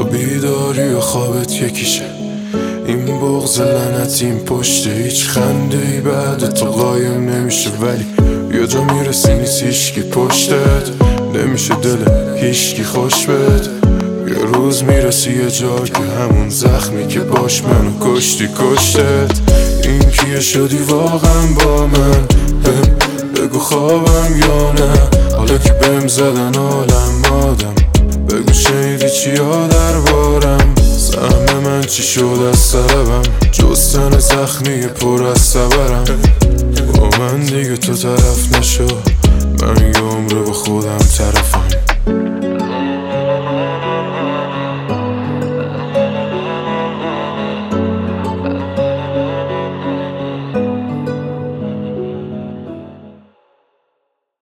تا بیداری و خوابت یکیشه. این بغض لعنتی این پشت هیچ خنده ای بعد تو قایم نمیشه، ولی یه جا میرسی نیست هیچکی پشتت، نمیشه دل هیچکی خوش بد. یه روز میرسی یه جا که همون زخمی که باش منو کشتی کشتت. این کیه شدی واقعا با من؟ بگو خوابم یا نه؟ حالا که بهم زدن عالم آدم، بگو شنیدی چیا دربارم؟ سهم من چی شد از سببم جز تن زخمی پر از صبرم؟ با من دیگه تو طرف نشو، من یه عمره با خودم طرفم.